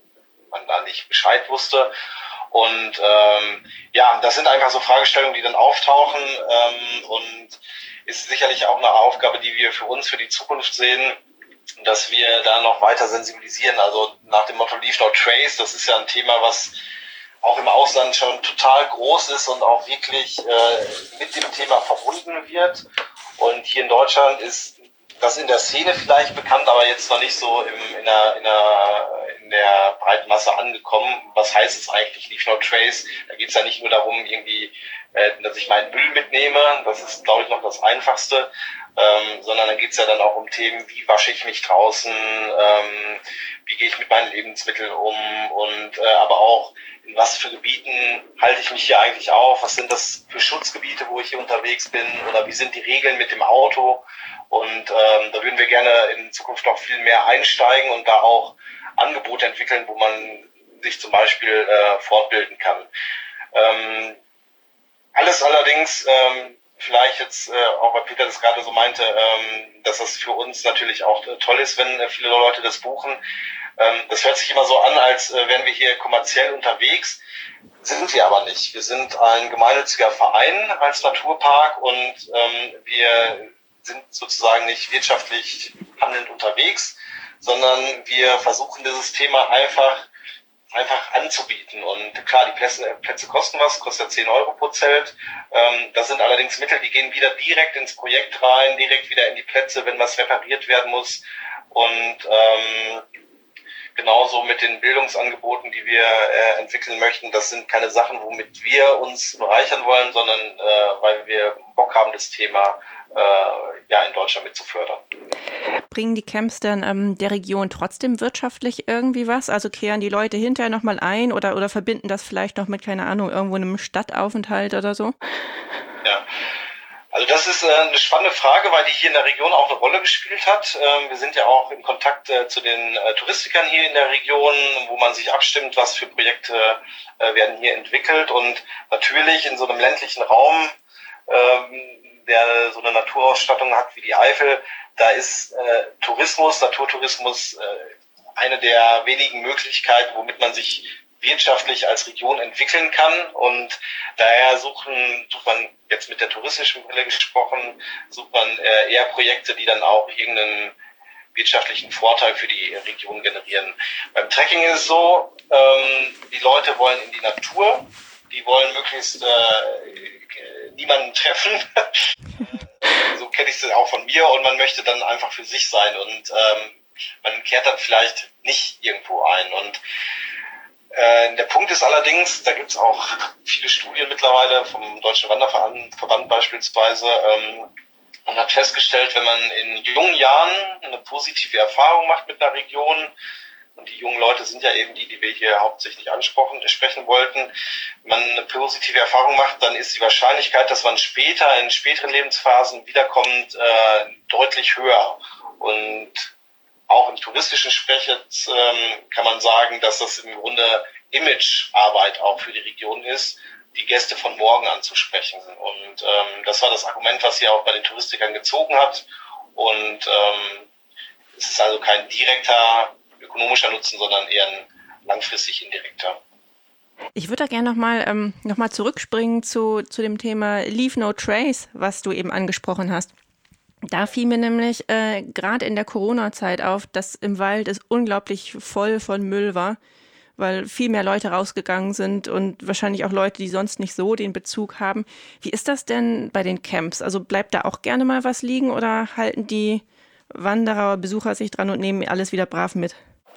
man da nicht Bescheid wusste. Und ähm, ja, das sind einfach so Fragestellungen, die dann auftauchen ähm, und ist sicherlich auch eine Aufgabe, die wir für uns für die Zukunft sehen, dass wir da noch weiter sensibilisieren. Also nach dem Motto Leave No Trace, das ist ja ein Thema, was auch im Ausland schon total groß ist und auch wirklich äh, mit dem Thema verbunden wird. Und hier in Deutschland ist das in der Szene vielleicht bekannt, aber jetzt noch nicht so im, in, der, in, der, in der breiten Masse angekommen. Was heißt es eigentlich, Leave No Trace? Da geht es ja nicht nur darum, irgendwie, äh, dass ich meinen Müll mitnehme, das ist, glaube ich, noch das Einfachste, ähm, sondern dann geht es ja dann auch um Themen, wie wasche ich mich draußen, ähm, wie gehe ich mit meinen Lebensmitteln um und äh, aber auch, in was für Gebieten halte ich mich hier eigentlich auf, was sind das für Schutzgebiete, wo ich hier unterwegs bin oder wie sind die Regeln mit dem Auto. Und ähm, da würden wir gerne in Zukunft noch viel mehr einsteigen und da auch Angebote entwickeln, wo man sich zum Beispiel äh, fortbilden kann. Ähm, alles allerdings, ähm, vielleicht jetzt, äh, auch weil Peter das gerade so meinte, ähm, dass das für uns natürlich auch äh, toll ist, wenn äh, viele Leute das buchen. Ähm, das hört sich immer so an, als äh, wären wir hier kommerziell unterwegs. Sind wir aber nicht. Wir sind ein gemeinnütziger Verein als Naturpark und ähm, wir sind sozusagen nicht wirtschaftlich handelnd unterwegs, sondern wir versuchen dieses Thema einfach einfach anzubieten. Und klar, die Plätze, Plätze kosten was, kostet ja zehn Euro pro Zelt. Ähm, das sind allerdings Mittel, die gehen wieder direkt ins Projekt rein, direkt wieder in die Plätze, wenn was repariert werden muss. Und ähm, genauso mit den Bildungsangeboten, die wir äh, entwickeln möchten. Das sind keine Sachen, womit wir uns bereichern wollen, sondern äh, weil wir Bock haben, das Thema äh, ja in Deutschland mit zu fördern. Bringen die Camps denn ähm, der Region trotzdem wirtschaftlich irgendwie was? Also kehren die Leute hinterher nochmal ein oder, oder verbinden das vielleicht noch mit, keine Ahnung, irgendwo einem Stadtaufenthalt oder so? Ja. Also das ist äh, eine spannende Frage, weil die hier in der Region auch eine Rolle gespielt hat. Ähm, wir sind ja auch in Kontakt äh, zu den äh, Touristikern hier in der Region, wo man sich abstimmt, was für Projekte äh, werden hier entwickelt. Und natürlich in so einem ländlichen Raum, ähm, der so eine Naturausstattung hat wie die Eifel, da ist äh, Tourismus, Naturtourismus äh, eine der wenigen Möglichkeiten, womit man sich wirtschaftlich als Region entwickeln kann. Und daher suchen, sucht man jetzt mit der touristischen Brille gesprochen, sucht man äh, eher Projekte, die dann auch irgendeinen wirtschaftlichen Vorteil für die Region generieren. Beim Trekking ist es so, ähm, die Leute wollen in die Natur, die wollen möglichst äh, niemanden treffen. So kenne ich es auch von mir, und man möchte dann einfach für sich sein, und ähm, man kehrt dann vielleicht nicht irgendwo ein. Und äh, der Punkt ist allerdings, da gibt es auch viele Studien mittlerweile vom Deutschen Wanderverband Verband beispielsweise, ähm, man hat festgestellt, wenn man in jungen Jahren eine positive Erfahrung macht mit einer Region, und die jungen Leute sind ja eben die, die wir hier hauptsächlich ansprechen sprechen wollten, wenn man eine positive Erfahrung macht, dann ist die Wahrscheinlichkeit, dass man später, in späteren Lebensphasen wiederkommt, äh, deutlich höher. Und auch im touristischen Sprech jetzt, ähm, kann man sagen, dass das im Grunde Imagearbeit auch für die Region ist, die Gäste von morgen anzusprechen. Und ähm, das war das Argument, was sie auch bei den Touristikern gezogen hat. Und ähm, es ist also kein direkter ökonomischer Nutzen, sondern eher ein langfristig indirekter. Ich würde da gerne nochmal ähm, noch mal zurückspringen zu, zu dem Thema Leave No Trace, was du eben angesprochen hast. Da fiel mir nämlich äh, gerade in der Corona-Zeit auf, dass im Wald es unglaublich voll von Müll war, weil viel mehr Leute rausgegangen sind und wahrscheinlich auch Leute, die sonst nicht so den Bezug haben. Wie ist das denn bei den Camps? Also bleibt da auch gerne mal was liegen, oder halten die Wanderer, Besucher sich dran und nehmen alles wieder brav mit?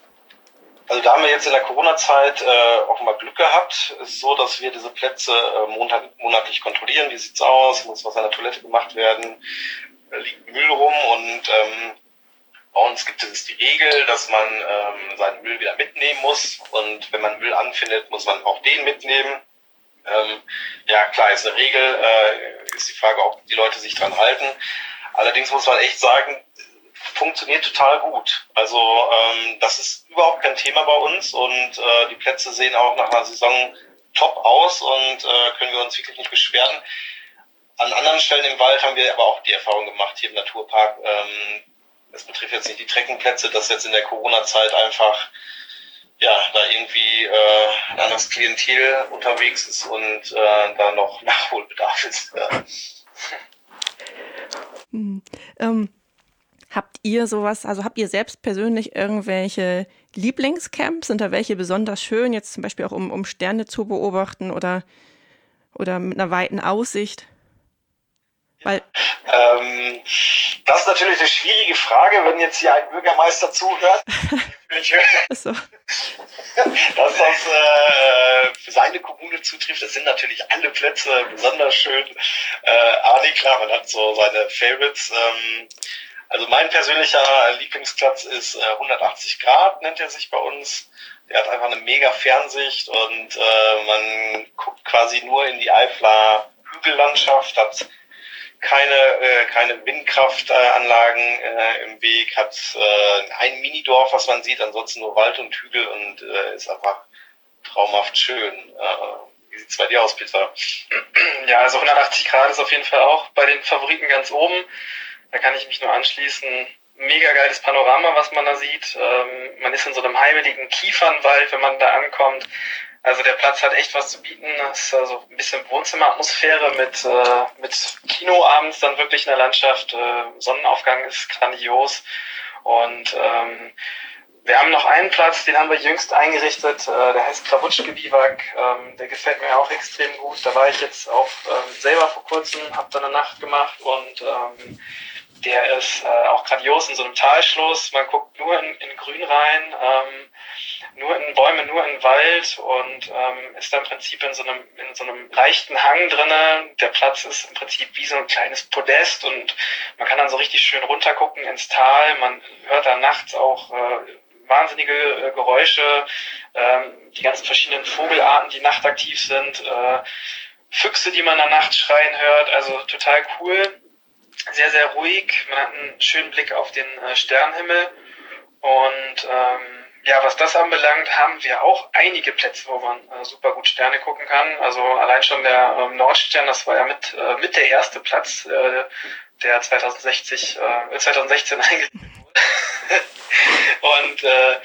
Also da haben wir jetzt in der Corona-Zeit äh, auch mal Glück gehabt. Es ist so, dass wir diese Plätze äh, monat- monatlich kontrollieren. Wie sieht's aus? Muss was an der Toilette gemacht werden? Da liegt Müll rum, und ähm, bei uns gibt es die Regel, dass man ähm, seinen Müll wieder mitnehmen muss, und wenn man Müll anfindet, muss man auch den mitnehmen. Ähm, ja, klar, ist eine Regel, äh, ist die Frage, ob die Leute sich dran halten. Allerdings muss man echt sagen, funktioniert total gut. Also ähm, das ist überhaupt kein Thema bei uns, und äh, die Plätze sehen auch nach einer Saison top aus, und äh, können wir uns wirklich nicht beschweren. An anderen Stellen im Wald haben wir aber auch die Erfahrung gemacht, hier im Naturpark, ähm, das betrifft jetzt nicht die Trekkingplätze, dass jetzt in der Corona-Zeit einfach ja da irgendwie äh, ein anderes Klientel unterwegs ist und äh, da noch Nachholbedarf ist. Ja. Hm, ähm, habt ihr sowas, also habt ihr selbst persönlich irgendwelche Lieblingscamps? Sind da welche besonders schön, jetzt zum Beispiel auch um, um Sterne zu beobachten oder, oder mit einer weiten Aussicht? Weil ähm, das ist natürlich eine schwierige Frage, wenn jetzt hier ein Bürgermeister zuhört. so. Dass das äh, für seine Kommune zutrifft, das sind natürlich alle Plätze besonders schön. Äh, aber nee, klar, man hat so seine Favorites. Ähm, also mein persönlicher Lieblingsplatz ist äh, hundertachtzig Grad, nennt er sich bei uns. Der hat einfach eine mega Fernsicht, und äh, man guckt quasi nur in die Eifler Hügellandschaft, hat keine äh, keine Windkraftanlagen äh, im Weg, hat äh, ein Minidorf, was man sieht, ansonsten nur Wald und Hügel, und äh, ist einfach traumhaft schön. Äh, wie sieht's bei dir aus, Peter? Ja, also hundertachtzig Grad ist auf jeden Fall auch bei den Favoriten ganz oben. Da kann ich mich nur anschließen. Mega geiles Panorama, was man da sieht. Ähm, man ist in so einem heimeligen Kiefernwald, wenn man da ankommt. Also der Platz hat echt was zu bieten. Das ist also ein bisschen Wohnzimmeratmosphäre mit äh, mit Kino abends dann wirklich in der Landschaft. Äh, Sonnenaufgang ist grandios. Und ähm, wir haben noch einen Platz, den haben wir jüngst eingerichtet. Äh, der heißt Krawutschke-Biwak. Ähm, der gefällt mir auch extrem gut. Da war ich jetzt auch ähm, selber vor kurzem, habe da eine Nacht gemacht, und ähm, der ist äh, auch grandios in so einem Talschluss. Man guckt nur in, in Grün rein, ähm, nur in Bäume, nur in Wald, und ähm, ist da im Prinzip in so einem in so einem leichten Hang drinne. Der Platz ist im Prinzip wie so ein kleines Podest, und man kann dann so richtig schön runtergucken ins Tal. Man hört da nachts auch äh, wahnsinnige äh, Geräusche, ähm, die ganzen verschiedenen Vogelarten, die nachtaktiv sind, äh, Füchse, die man in der Nacht schreien hört. Also total cool. Sehr, sehr ruhig. Man hat einen schönen Blick auf den äh, Sternenhimmel. Und ähm, ja, was das anbelangt, haben wir auch einige Plätze, wo man äh, super gut Sterne gucken kann. Also allein schon der ähm, Nordstern, das war ja mit äh, mit der erste Platz, äh, der zweitausendsechzig, äh, zweitausendsechzehn eingerichtet wurde. Und äh,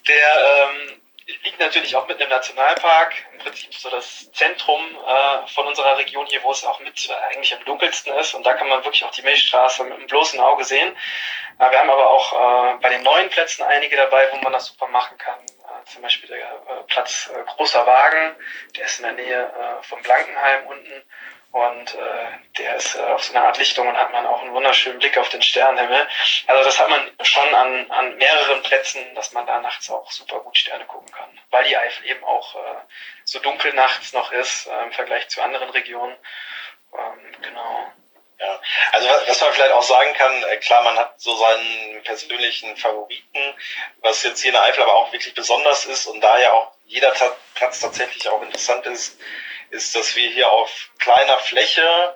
der ähm, liegt natürlich auch mitten im Nationalpark, im Prinzip so das Zentrum äh, von unserer Region hier, wo es auch mit äh, eigentlich am dunkelsten ist. Und da kann man wirklich auch die Milchstraße mit dem bloßen Auge sehen. Äh, wir haben aber auch äh, bei den neuen Plätzen einige dabei, wo man das super machen kann. Äh, zum Beispiel der äh, Platz äh, Großer Wagen, der ist in der Nähe äh, vom Blankenheim unten. Und äh, der ist äh, auf so einer Art Lichtung und hat man auch einen wunderschönen Blick auf den Sternenhimmel. Also das hat man schon an, an mehreren Plätzen, dass man da nachts auch super gut Sterne gucken kann. Weil die Eifel eben auch äh, so dunkel nachts noch ist äh, im Vergleich zu anderen Regionen. Ähm, genau. Ja, also was man vielleicht auch sagen kann, klar, man hat so seinen persönlichen Favoriten, was jetzt hier in der Eifel aber auch wirklich besonders ist und da ja auch jeder Ta- Platz tatsächlich auch interessant ist, ist, dass wir hier auf kleiner Fläche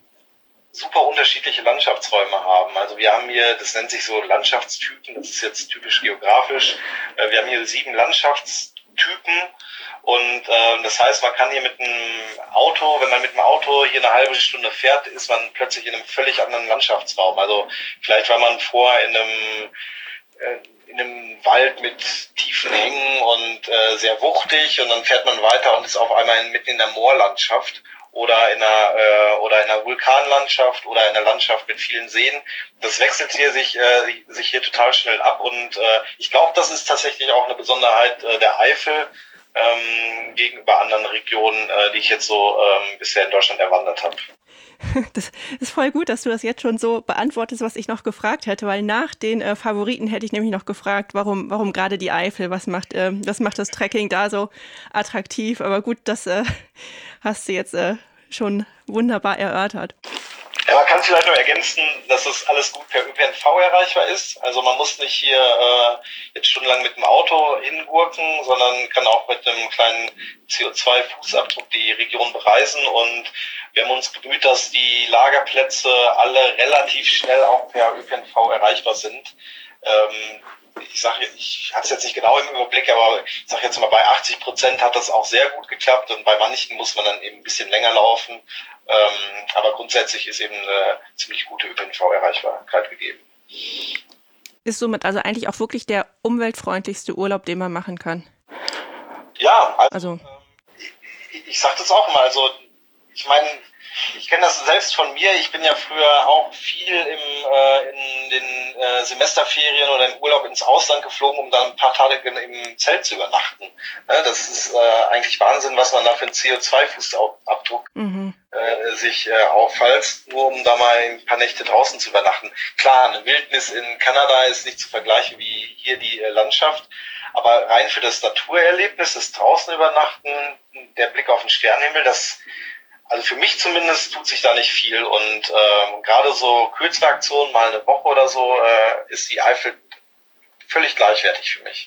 super unterschiedliche Landschaftsräume haben. Also wir haben hier, das nennt sich so Landschaftstypen, das ist jetzt typisch geografisch, wir haben hier sieben Landschaftstypen und äh, das heißt, man kann hier mit einem Auto, wenn man mit dem Auto hier eine halbe Stunde fährt, ist man plötzlich in einem völlig anderen Landschaftsraum. Also vielleicht war man vorher in einem äh, in einem Wald mit tiefen Hängen und äh, sehr wuchtig und dann fährt man weiter und ist auf einmal mitten in der Moorlandschaft oder in einer äh, oder in einer Vulkanlandschaft oder in einer Landschaft mit vielen Seen. Das wechselt hier sich äh, sich hier total schnell ab und äh, ich glaube, das ist tatsächlich auch eine Besonderheit äh, der Eifel ähm, gegenüber anderen Regionen, äh, die ich jetzt so ähm, bisher in Deutschland erwandert habe. Das ist voll gut, dass du das jetzt schon so beantwortest, was ich noch gefragt hätte, weil nach den äh, Favoriten hätte ich nämlich noch gefragt, warum warum gerade die Eifel, was macht äh, was macht das Trekking da so attraktiv, aber gut, das äh, hast du jetzt äh, schon wunderbar erörtert. Ja, man kann vielleicht noch ergänzen, dass das alles gut per Ö P N V erreichbar ist. Also man muss nicht hier äh, jetzt stundenlang mit dem Auto hingurken, sondern kann auch mit einem kleinen C O zwei Fußabdruck die Region bereisen. Und wir haben uns bemüht, dass die Lagerplätze alle relativ schnell auch per Ö P N V erreichbar sind. Ähm, ich sage, ich habe es jetzt nicht genau im Überblick, aber ich sage jetzt mal, bei achtzig Prozent hat das auch sehr gut geklappt und bei manchen muss man dann eben ein bisschen länger laufen. Ähm, aber grundsätzlich ist eben eine ziemlich gute Ö P N V-Erreichbarkeit gegeben. Ist somit also eigentlich auch wirklich der umweltfreundlichste Urlaub, den man machen kann? Ja, also, also ähm, ich, ich sage das auch mal, also ich meine, ich kenne das selbst von mir, ich bin ja früher auch viel im, äh, in den äh, Semesterferien oder im Urlaub ins Ausland geflogen, um dann ein paar Tage im Zelt zu übernachten. Ne, das ist äh, eigentlich Wahnsinn, was man da für einen C O zwei Fußabdruck mhm. äh, sich äh, auffällt, nur um da mal ein paar Nächte draußen zu übernachten. Klar, eine Wildnis in Kanada ist nicht zu vergleichen wie hier die äh, Landschaft, aber rein für das Naturerlebnis, das draußen übernachten, der Blick auf den Sternenhimmel, das also für mich zumindest tut sich da nicht viel und ähm, gerade so kürzere Aktionen, mal eine Woche oder so, äh, ist die Eifel völlig gleichwertig für mich.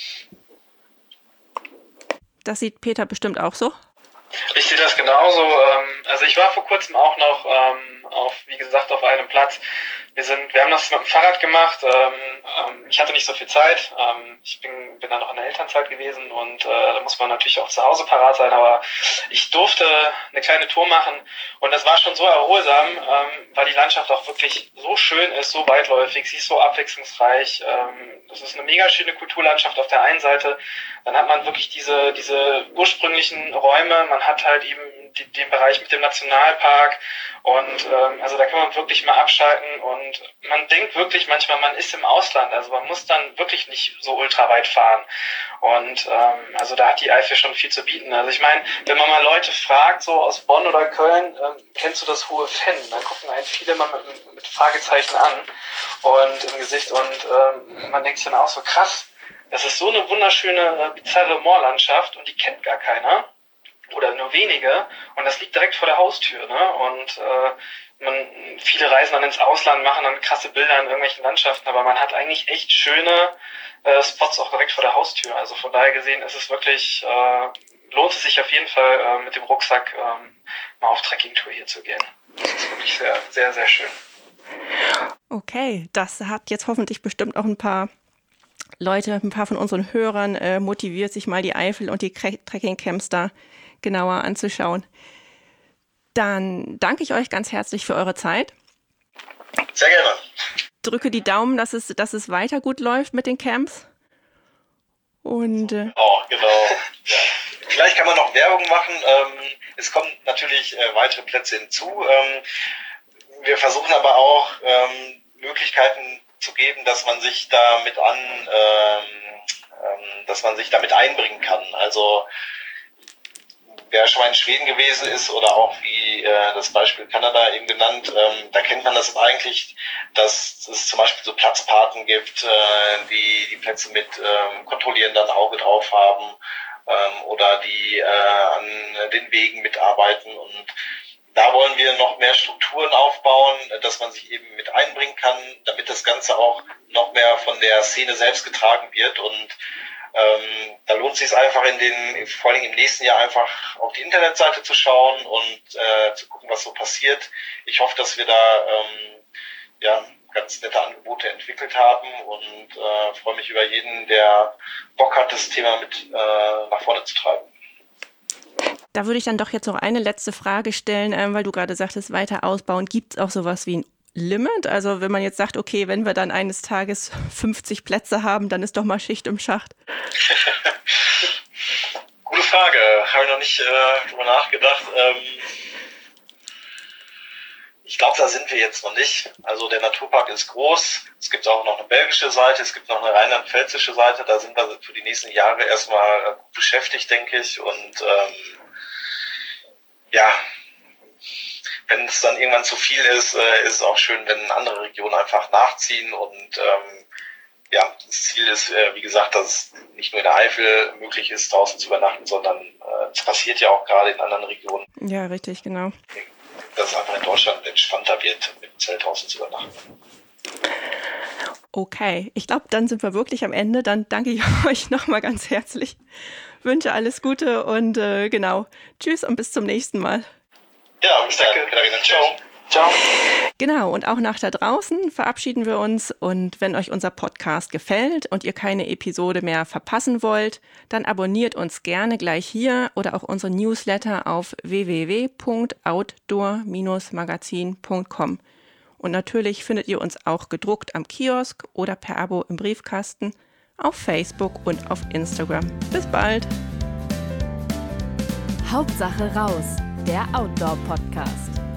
Das sieht Peter bestimmt auch so? Ich sehe das genauso. Also ich war vor kurzem auch noch ähm, auf, wie gesagt, auf einem Platz. Wir sind, wir haben das mit dem Fahrrad gemacht. Ähm, ich hatte nicht so viel Zeit. Ähm, ich bin, bin dann noch in der Elternzeit gewesen und äh, da muss man natürlich auch zu Hause parat sein. Aber ich durfte eine kleine Tour machen und das war schon so erholsam, ähm, weil die Landschaft auch wirklich so schön ist, so weitläufig, sie ist so abwechslungsreich. Ähm, das ist eine mega schöne Kulturlandschaft auf der einen Seite. Dann hat man wirklich diese diese ursprünglichen Räume. Man hat halt eben die, den Bereich mit dem Nationalpark und ähm, also da kann man wirklich mal abschalten und man denkt wirklich manchmal, man ist im Ausland, also man muss dann wirklich nicht so ultra weit fahren und ähm, also da hat die Eifel schon viel zu bieten. Also ich meine, wenn man mal Leute fragt, so aus Bonn oder Köln, ähm, kennst du das Hohe Fenn? Dann gucken einen viele mal mit, mit Fragezeichen an und im Gesicht und ähm, man denkt sich dann auch so, krass, das ist so eine wunderschöne, bizarre Moorlandschaft und die kennt gar keiner. Oder nur wenige und das liegt direkt vor der Haustür, ne? Und äh, man, viele reisen dann ins Ausland, machen dann krasse Bilder in irgendwelchen Landschaften, aber man hat eigentlich echt schöne äh, Spots auch direkt vor der Haustür. Also von daher gesehen ist es wirklich, äh, lohnt es sich auf jeden Fall äh, mit dem Rucksack ähm, mal auf Trekkingtour hier zu gehen. Das ist wirklich sehr, sehr, sehr schön. Okay, das hat jetzt hoffentlich bestimmt auch ein paar Leute, ein paar von unseren Hörern äh, motiviert, sich mal die Eifel und die Trekkingcamps da genauer anzuschauen. Dann danke ich euch ganz herzlich für eure Zeit. Sehr gerne. Drücke die Daumen, dass es, dass es weiter gut läuft mit den Camps. Und äh, oh, genau. Ja. Vielleicht kann man noch Werbung machen. Ähm, es kommen natürlich äh, weitere Plätze hinzu. Ähm, wir versuchen aber auch ähm, Möglichkeiten zu geben, dass man sich damit an, ähm, ähm, dass man sich damit einbringen kann. Also wer schon mal in Schweden gewesen ist oder auch wie äh, das Beispiel Kanada eben genannt, ähm, da kennt man das eigentlich, dass es zum Beispiel so Platzpaten gibt, äh, die die Plätze mit ähm, kontrollierendem Auge drauf haben ähm, oder die äh, an den Wegen mitarbeiten. Und da wollen wir noch mehr Strukturen aufbauen, dass man sich eben mit einbringen kann, damit das Ganze auch noch mehr von der Szene selbst getragen wird. Und Ähm, da lohnt es sich einfach in den, vor allem im nächsten Jahr einfach auf die Internetseite zu schauen und äh, zu gucken, was so passiert. Ich hoffe, dass wir da ähm, ja ganz nette Angebote entwickelt haben und äh, freue mich über jeden, der Bock hat, das Thema mit äh, nach vorne zu treiben. Da würde ich dann doch jetzt noch eine letzte Frage stellen, ähm, weil du gerade sagtest, weiter ausbauen. Gibt es auch sowas wie ein Limit? Also wenn man jetzt sagt, okay, wenn wir dann eines Tages fünfzig Plätze haben, dann ist doch mal Schicht im Schacht. Gute Frage, habe ich noch nicht äh, drüber nachgedacht. Ähm, ich glaube, da sind wir jetzt noch nicht. Also der Naturpark ist groß. Es gibt auch noch eine belgische Seite, es gibt noch eine rheinland-pfälzische Seite. Da sind wir für die nächsten Jahre erstmal gut beschäftigt, denke ich. Und ähm, ja, wenn es dann irgendwann zu viel ist, äh, ist es auch schön, wenn andere Regionen einfach nachziehen. Und ähm, ja, das Ziel ist, äh, wie gesagt, dass es nicht nur in der Eifel möglich ist, draußen zu übernachten, sondern es äh, passiert ja auch gerade in anderen Regionen. Ja, richtig, genau. Dass es einfach in Deutschland entspannter wird, mit dem Zelt draußen zu übernachten. Okay, ich glaube, dann sind wir wirklich am Ende. Dann danke ich euch nochmal ganz herzlich. Wünsche alles Gute und äh, genau, tschüss und bis zum nächsten Mal. Ja, bis dann, Katharina. Ciao. Ciao. Genau, und auch nach da draußen verabschieden wir uns. Und wenn euch unser Podcast gefällt und ihr keine Episode mehr verpassen wollt, dann abonniert uns gerne gleich hier oder auch unsere Newsletter auf w w w punkt outdoor Bindestrich magazin punkt com. Und natürlich findet ihr uns auch gedruckt am Kiosk oder per Abo im Briefkasten, auf Facebook und auf Instagram. Bis bald. Hauptsache raus, der Outdoor-Podcast.